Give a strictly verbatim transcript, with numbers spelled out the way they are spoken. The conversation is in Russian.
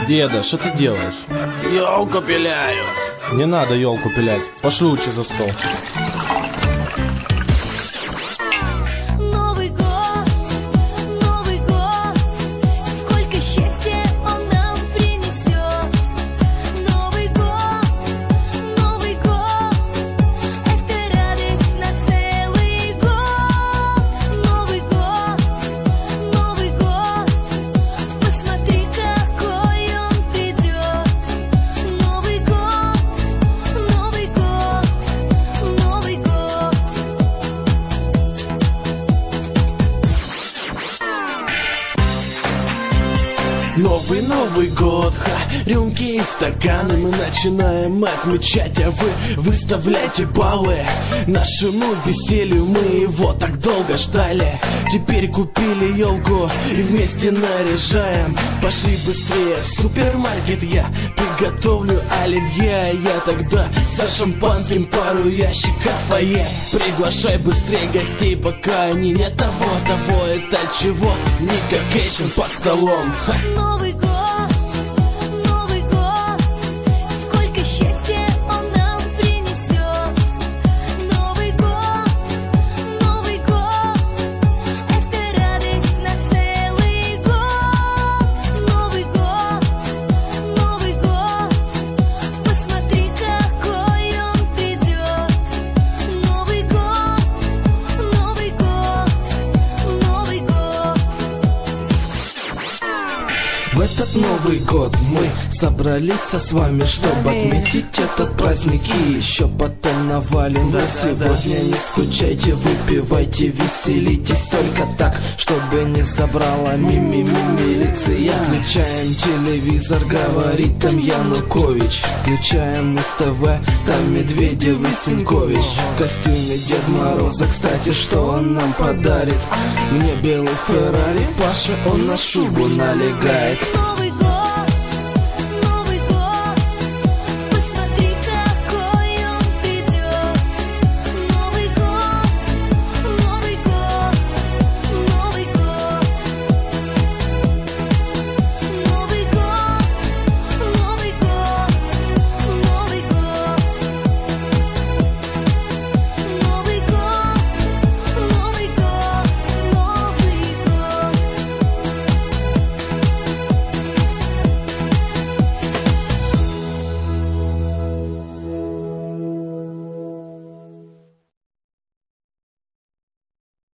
Деда, что ты делаешь? Ёлку пиляю. Не надо елку пилять. Пошли лучше за стол. Новый год, Новый год, сколько счастья он нам принесет. Новый год, Новый год, это радость на целый год. Новый год, Новый год, посмотри, какой он придет. Новый год, Новый год, Новый год. Новый Новый год, ха, рюмки и стаканы мы начинаем отмечать, а вы выставляйте баллы нашему веселью. Мы его так долго ждали, теперь купили елку и вместе наряжаем. Пошли быстрее в супермаркет, я приготовлю оливье, а я тогда за шампанским пару ящиков фойе. Приглашай быстрее гостей, пока они не того, того это чего, не как эйшн под столом, ха. Новый год, Новый год, сколько счастья он нам принесет. Новый год, Новый год, это радость на целый год. Новый год, Новый год, посмотри, какой он придет. Новый год, Новый год, Новый год. В этот Новый год мы собрались со с вами, чтобы отметить этот праздник и еще потом навалим. Да, сегодня не скучайте, выпивайте, веселитесь только так, чтобы не забрала ми-ми-ми милиция. Включаем телевизор, говорит там Янукович. Включаем СТВ, там Медведев и Сенькович. В костюме Дед Мороза, кстати, что он нам подарит? Мне белый Феррари, Паша, он на шубу налегает.